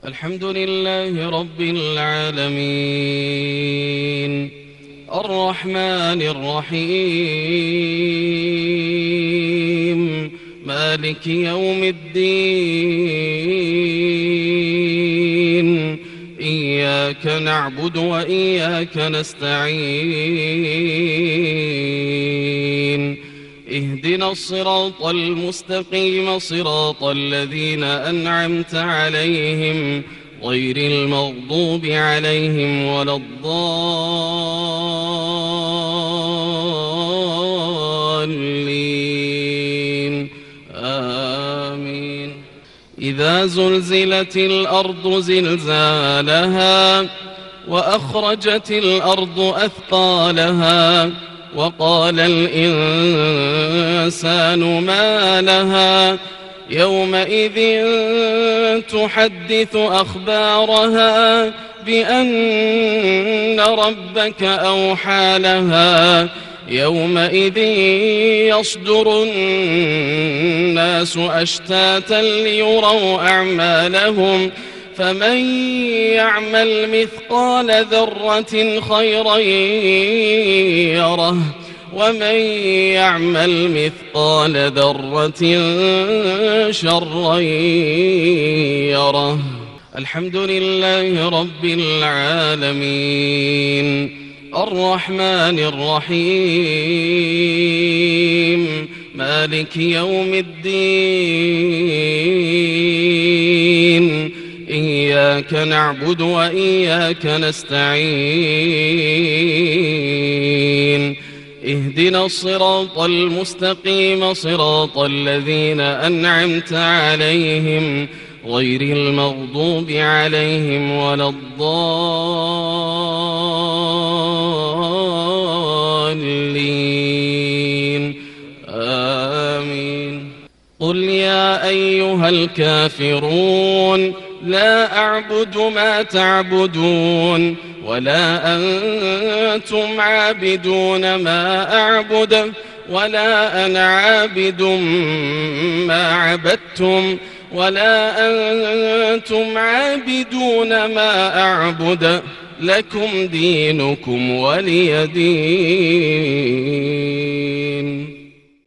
الحمد لله رب العالمين الرحمن الرحيم مالك يوم الدين إياك نعبد وإياك نستعين اهدنا الصراط المستقيم صراط الذين أنعمت عليهم غير المغضوب عليهم ولا الضالين آمين. إذا زلزلت الأرض زلزالها وأخرجت الأرض أثقالها وقال الإنسان ما لها يومئذ تحدث أخبارها بأن ربك أوحى لها يومئذ يصدر الناس أشتاتا ليروا أعمالهم فمن يعمل مثقال ذرة خيرا يره ومن يعمل مثقال ذرة شرا يره. الحمد لله رب العالمين الرحمن الرحيم مالك يوم الدين إياك نعبد وإياك نستعين اهدنا الصراط المستقيم صراط الذين أنعمت عليهم غير المغضوب عليهم ولا الضالين آمين. قل يا أيها الكافرون لا أعبد ما تعبدون ولا أنتم عابدون ما أعبد ولا أنا عابد ما عبدتم ولا أنتم عابدون ما أعبد لكم دينكم ولي دين.